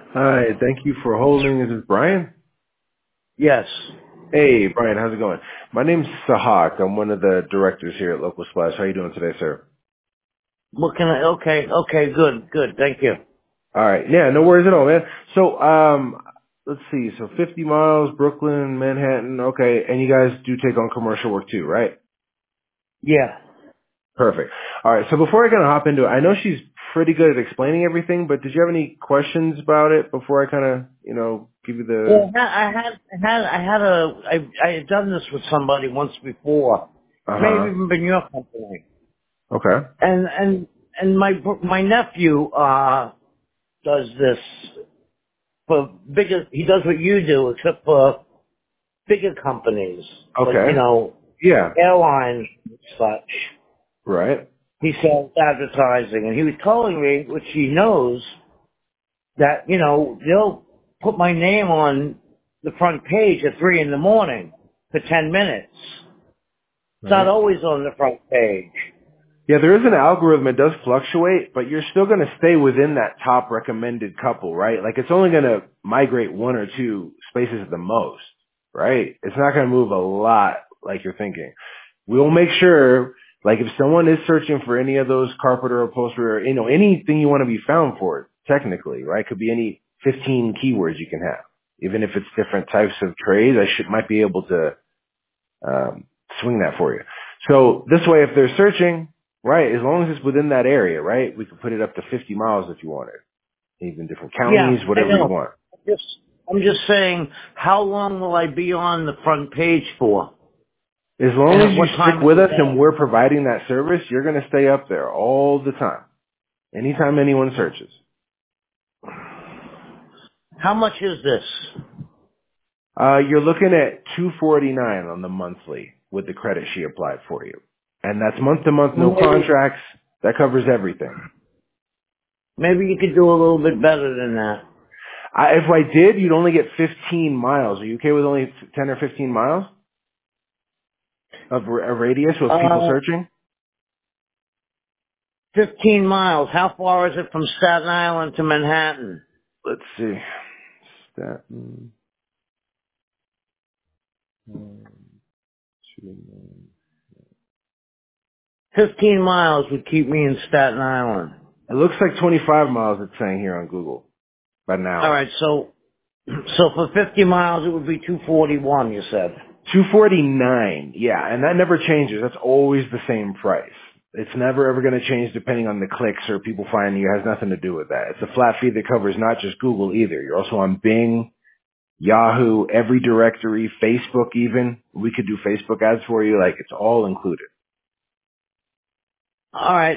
Hi, thank you for holding. This is Brian. Yes. Hey, Brian, how's it going? My name's Sahak. I'm one of the directors here at Local Splash. How you doing today, sir? What can I? Okay, good. Thank you. All right. Yeah, no worries at all, man. So, let's see. So 50 miles, Brooklyn, Manhattan. Okay. And you guys do take on commercial work too, right? Yeah. Perfect. All right. So before I kind of hop into it, I know she's pretty good at explaining everything, but did you have any questions about it before I kind of, give you the, Well, I had done this with somebody once before. Maybe uh-huh. even been your company. Okay. And my nephew does this for bigger. He does what you do, except for bigger companies, like Okay. Yeah. airlines and such. Right. He sells advertising, and he was telling me, which he knows, that, they'll put my name on the front page at 3 in the morning for 10 minutes. It's not Right. always on the front page. Yeah, there is an algorithm. It does fluctuate, but you're still going to stay within that top recommended couple, right? Like it's only going to migrate one or two spaces at the most, right? It's not going to move a lot like you're thinking. We'll make sure, like if someone is searching for any of those carpenter or upholstery or, anything you want to be found for, technically, right? Could be any 15 keywords you can have. Even if it's different types of trades, might be able to swing that for you. So this way, if they're searching, right, as long as it's within that area, right, we could put it up to 50 miles if you wanted, even different Yeah, counties, I whatever you know. want. Just, I'm just saying, how long will I be on the front page for? As And long as at you what stick time of with the us and day? we're providing that service, you're going to stay up there all the time, anytime anyone searches. How much is this? You're looking at 249 on the monthly with the credit she applied for you. And that's month to month, no Maybe, contracts. That covers everything. maybe you could do a little bit better than that. If I did, you'd only get 15 miles. Are you okay with only 10 or 15 miles of a radius with people Uh, searching? 15 miles. How far is it from Staten Island to Manhattan? Let's see. Staten, 2, 15 miles would keep me in Staten Island. it looks like 25 miles it's saying here on Google. About an All hour. right, so for 50 miles it would be 241. You said. 249. Yeah, and that never changes. That's always the same price. It's never ever going to change depending on the clicks or people finding you. It has nothing to do with that. It's a flat fee that covers not just Google either. You're also on Bing, Yahoo, every directory, Facebook even. We could do Facebook ads for you. Like it's all included. All right,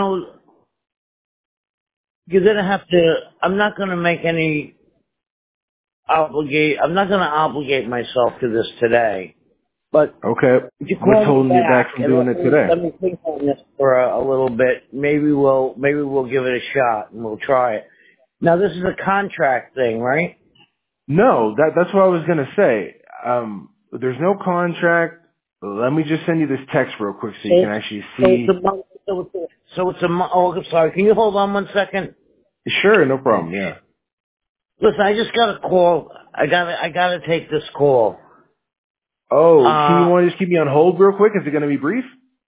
you're gonna have to. I'm not gonna make any obligate. I'm not gonna obligate myself to this today. But Okay. if you What's call me holding you back back from and doing it today? let me think on this for a little bit, maybe we'll give it a shot and we'll try it. Now this is a contract thing, right? No, that's what I was gonna say. There's no contract. Let me just send you this text real quick so you So can it's, actually so it's see. a month. So it's a month. Oh, I'm sorry. Can you hold on one second? Sure, no problem. Yeah. Listen, I just got a call. I gotta take this call. Oh, can you Uh, want to just keep me on hold real quick? Is it gonna be brief?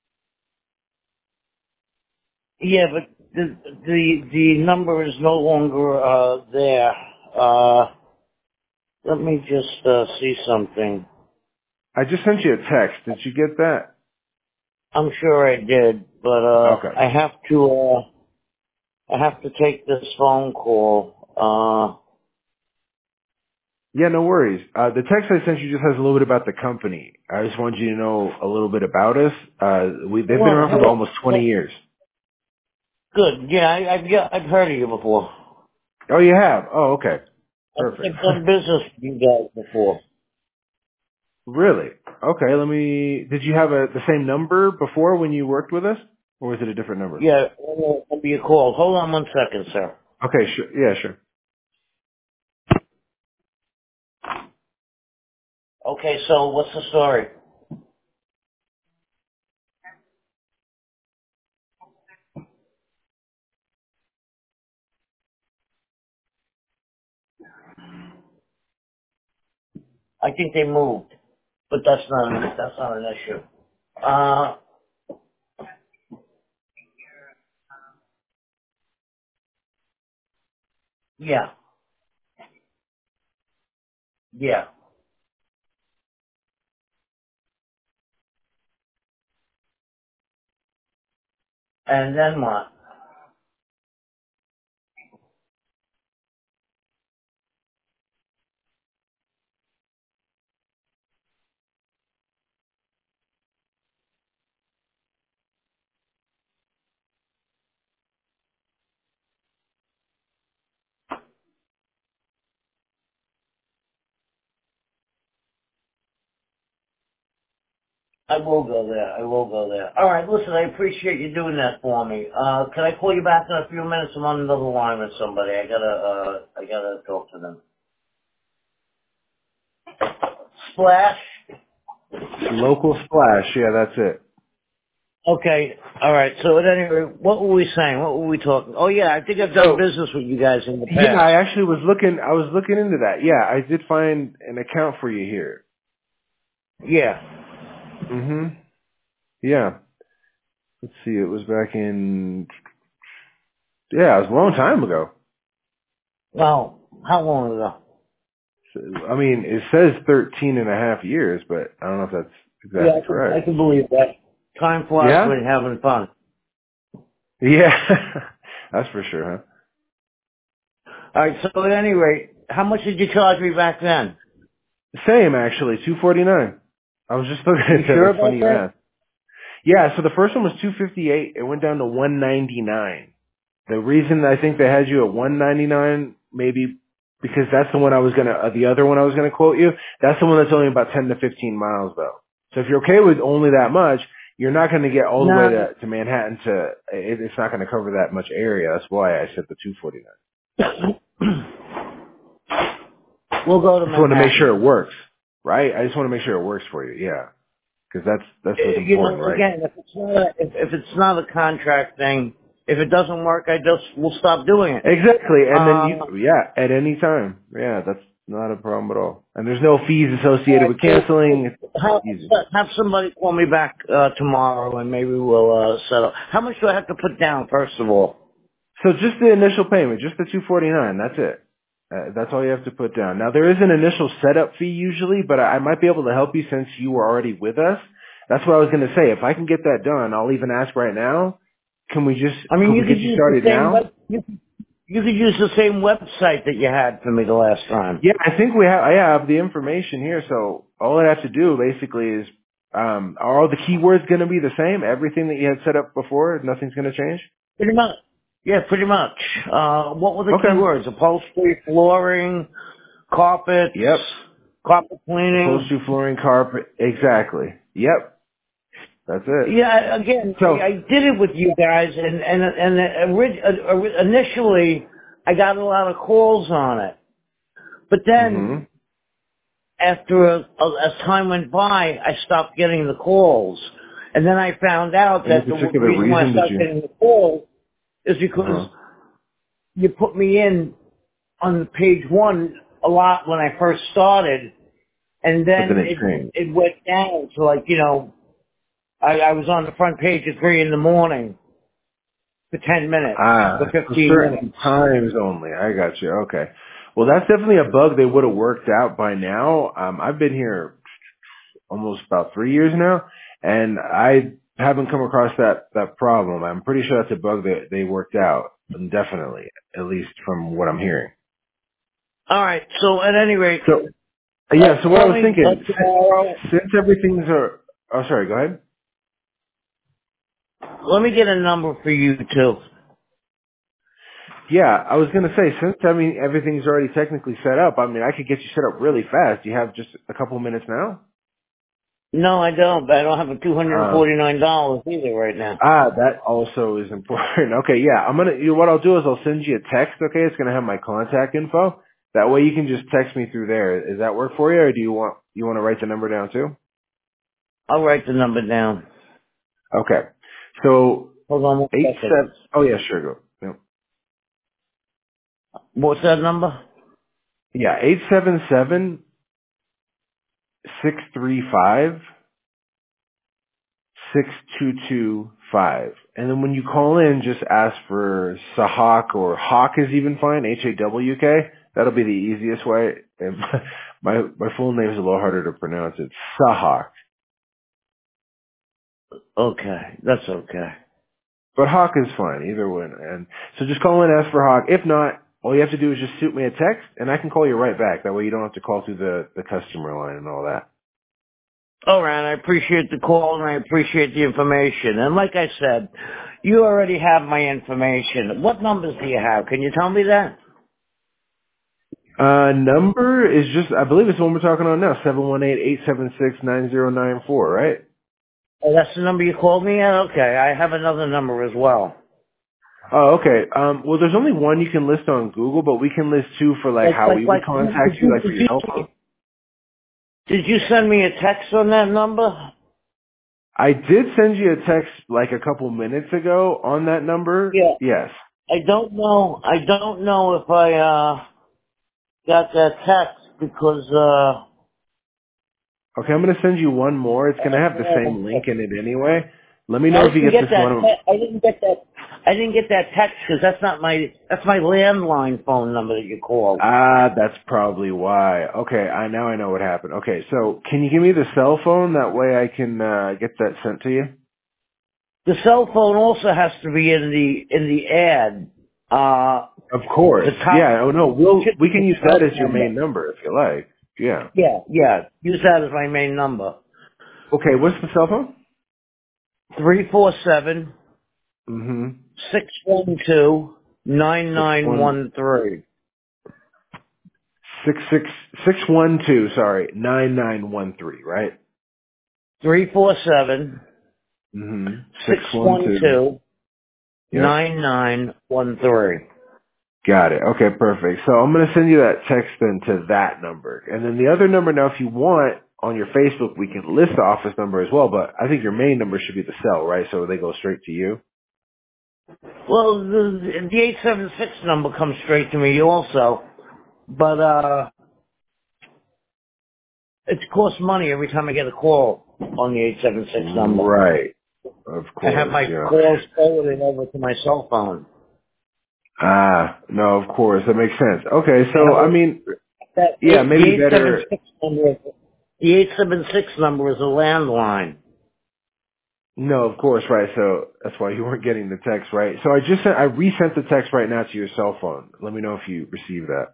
yeah, but the number is no longer there. Let me just see something. I just sent you a text. Did you get that? I'm sure I did, but Okay. I have to take this phone call. Yeah, no worries. The text I sent you just has a little bit about the company. I just wanted you to know a little bit about us. They've been around for about almost 20 years. Good. Yeah, I've heard of you before. Oh, you have? Oh, okay. Perfect. I've done business with you guys before. Really? Okay, did you have the same number before when you worked with us? Or was it a different number? Yeah, I'll be a call. Hold on one second, sir. Okay, sure. Yeah, sure. Okay, so what's the story? I think they moved, but that's not an issue. Yeah, yeah. And then what? I will go there. I will go there. All right, listen, I appreciate you doing that for me. Can I call you back in a few minutes? I'm on another line with somebody. I gotta talk to them. Splash? Local Splash. Yeah, that's it. Okay, all right. So at any rate, what were we saying? What were we talking? Oh yeah, I think I've done So business with you guys in the yeah, past. I actually was looking. I was looking into that. Yeah, I did find an account for you here. Yeah. Mhm. Yeah. Let's see. It was back in. Yeah, it was a long time ago. Well, how long ago? So, I mean, it says 13 and a half years, but I don't know if that's Yeah, exactly I correct. can believe that. Time flies Yeah? when you're having fun. Yeah. That's for sure, huh? All right. So at any rate, how much did you charge me back then? Same, actually. 249. I was just looking You at that. sure That's funny about you that? asked. Yeah, so the first one was 258. It went down to 199. The reason I think they had you at 199, maybe because that's the one I was gonna, the other one I was gonna quote you. That's the one that's only about 10 to 15 miles though. So if you're okay with only that much, you're not gonna get all the way No. to Manhattan it's not gonna cover that much area. That's why I said the 249. We'll go to I just want to make sure Manhattan. it works, right? I just want to make sure it works for you, yeah. Cause that's what's You important, know, right? again, if it's not a contract thing, if it doesn't work, we'll stop doing it. Exactly. And then Uh, yeah, at any time. Yeah, that's not a problem at all. And there's no fees all associated right, with so canceling. It's have, easy. have somebody call me back tomorrow, and maybe we'll settle. How much do I have to put down first of all? So just the initial payment, just the 249. That's it. That's all you have to put down. Now there is an initial setup fee usually, but I might be able to help you since you were already with us. That's what I was going to say. If I can get that done, I'll even ask right now. I mean, Could you we get could you use the started same now? web. You could use the same website that you had for me the last time. Yeah, I think I have the information here. So all I have to do basically is, are all the keywords going to be the same? Everything that you had set up before, nothing's going to change? Pretty much. Yeah, pretty much. What were the Okay. keywords? Upholstery, flooring, carpets, Yep. carpet cleaning. Upholstery, flooring, carpet. Exactly. Yep. That's it. Yeah, again, So, I did it with you guys, initially I got a lot of calls on it, but then hmm as time went by, I stopped getting the calls, and then I found out any that the particular reason why I reason did stopped you? getting the calls is because Uh-huh. you put me in on page one a lot when I first started, and But then then it changed. it went down to like, I was on the front page at 3 in the morning for 10 minutes, Ah, for so 15 certain minutes. times only. I got you. Okay. Well, that's definitely a bug they would have worked out by now. I've been here almost about 3 years now, and I haven't come across that problem. I'm pretty sure that's a bug that they worked out, definitely, at least from what I'm hearing. All right, so at any rate, So yeah, so what I call was me thinking, tomorrow. since everything's oh sorry, go ahead. Let me get a number for you too. Yeah, I was gonna say, since everything's already technically set up, I mean I could get you set up really fast. You have just a couple minutes now? No, I don't. But I don't have a Uh $249 either right now. that also is important. Okay, yeah, what I'll do is I'll send you a text, okay? It's gonna have my contact info. That way you can just text me through there. Does that work for you, or do you want to write the number down too? I'll write the number down. Okay. So Hold on one eight second. seven. Oh yeah, sure, go. Yep. What's that number? Yeah, 877. 635-6225. And then when you call in, just ask for Sahak, or Hawk is even fine, Hawk. That'll be the easiest way. And my full name is a little harder to pronounce. It's Sahak. Okay, that's okay. But Hawk is fine, either one. And so just call in and ask for Hawk. If not, all you have to do is just shoot me a text, and I can call you right back. That way you don't have to call through the customer line and all that. All right, I appreciate the call and I appreciate the information. And like I said, you already have my information. What numbers do you have? Can you tell me that? Number is just, I believe it's the one we're talking on now, 718-876-9094, right? Oh, that's the number you called me at? Okay, I have another number as well. Oh, okay. Well, there's only one you can list on Google, but we can list two for how we would contact you, like for your cell phone. Did you send me a text on that number? I did send you a text like a couple minutes ago on that number. Yeah. Yes. I don't know if I, got that text because, Okay, I'm going to send you one more. It's going to have the same link in it anyway. Let me know if you get this one. I didn't get that text because that's my landline phone number that you called. That's probably why. Okay, now I know what happened. Okay, so can you give me the cell phone? That way I can get that sent to you. The cell phone also has to be in the ad. Of course. Yeah. Oh no, we can use that as your main number if you like. Yeah. Yeah. Use that as my main number. Okay, what's the cell phone? 347 Mm-hmm. 612 9913. 612, sorry, 9913, right? 347 Mm-hmm. 612 Yep. 9913. Got it. Okay, perfect. So I'm going to send you that text then to that number. And then the other number, now if you want, on your Facebook, we can list the office number as well, but I think your main number should be the cell, right? So they go straight to you. Well, the 876 number comes straight to me also, but it costs money every time I get a call on the 876 number. Right. Of I have course, my yeah. calls forwarded over to my cell phone. No, of course. That makes sense. Okay, so, I mean, yeah, maybe better. The 876 number is a landline. No, of course, right. So that's why you weren't getting the text, right? So I resent the text right now to your cell phone. Let me know if you received that.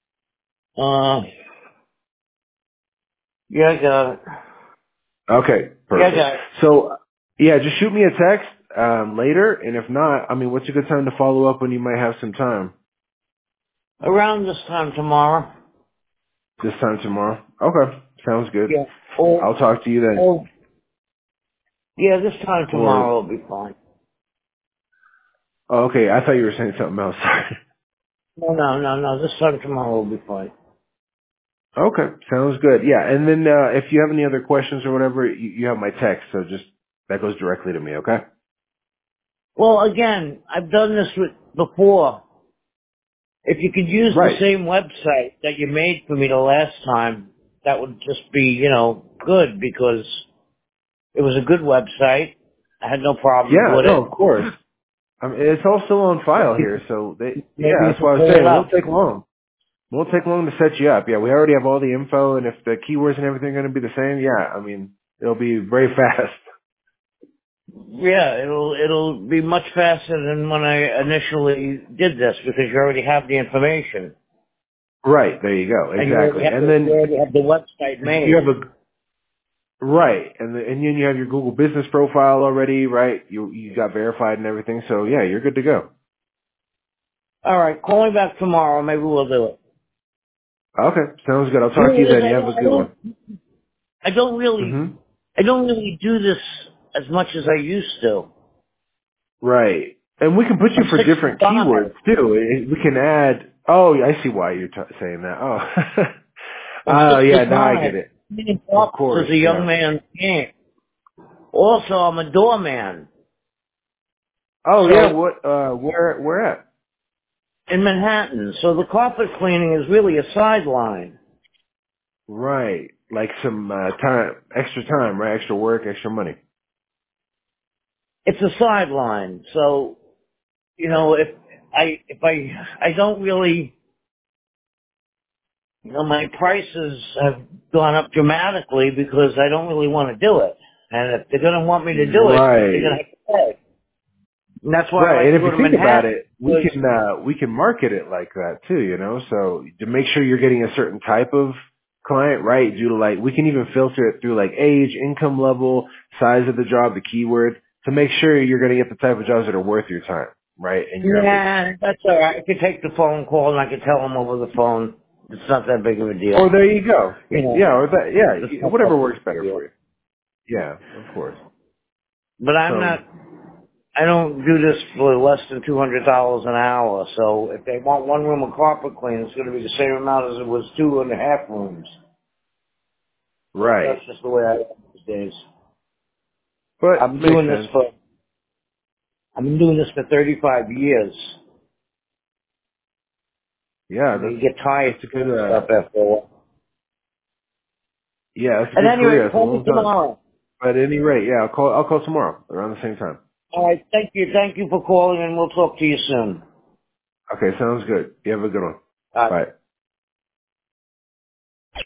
Yeah, I got it. Okay, perfect. Yeah, I got it. So, yeah, just shoot me a text later, and if not, I mean, what's a good time to follow up when you might have some time? Around this time tomorrow. This time tomorrow? Okay, sounds good. Yeah. I'll talk to you then. Yeah, this time Or, tomorrow will be fine. oh, okay, I thought you were saying something else. No. This time tomorrow will be fine. Okay, sounds good. Yeah, and then if you have any other questions or whatever, you have my text, so just that goes directly to me, okay? Well, again, I've done this before. If you could use the Right. same website that you made for me the last time, that would just be, good because it was a good website. I had no problems Yeah, with no, it. of course. I mean, it's all still on file Maybe, here, so maybe you that's could what I was pull saying. it It won't up. take long. It won't take long to set you up. Yeah, we already have all the info, and if the keywords and everything are going to be the same, yeah, I mean, it'll be very fast. Yeah, it'll be much faster than when I initially did this because you already have the information. Right, there you go, And exactly. And you then already have the website you made. have right, and then you have your Google business profile already, right? You got verified and everything, so yeah, you're good to go. All right, call me back tomorrow. Maybe we'll do it. Okay, sounds good. I'll talk to you then. You have a good one. I don't Mm-hmm. really do this as much as I used to. Right. And we can put you I'm for different 65. keywords too. We can add, oh, I see why you're saying that. Oh. I'm Oh, yeah, now I 65. get it. Being Of office course, is a young yeah. man's game. Also, I'm a doorman. Oh, yeah, So, what, where at? in Manhattan. So the carpet cleaning is really a sideline. Right. like some extra time, right? Extra work, extra money. It's a sideline. So, you know, if I don't really, you know, my prices have gone up dramatically because I don't really want to do it. And if they're going to want me to do it, they're going to Right. have to pay. And that's why I Right. like And to if go you to think about Manhattan. it, Because, we can market it like that too, you know? So to make sure you're getting a certain type of client, right? Due to like, we can even filter it through like age, income level, size of the job, the keyword, to make sure you're going to get the type of jobs that are worth your time, right? And your business. yeah, that's all right. I could take the phone call and I could tell them over the phone. It's not that big of a Or deal. there you go. You know, Yeah, or that, it's yeah, not whatever that big works of a better deal. for you. Yeah, of course. But I'm So, not. I don't do this for less than $200 an hour. So if they want one room of carpet clean, it's going to be the same amount as it was 2.5 rooms. right. That's just the way I am these days. But I'm makes doing this sense. for. I've been doing this for 35 years. Yeah, You know, you get tired that's a of good, doing stuff after a while. yeah, that's a At good any career. rate, That's a call me long time. tomorrow. But at any rate, yeah, I'll call tomorrow around the same time. All right. Thank you. Thank you for calling, and we'll talk to you soon. Okay, sounds good. You have a good one. All right. Bye.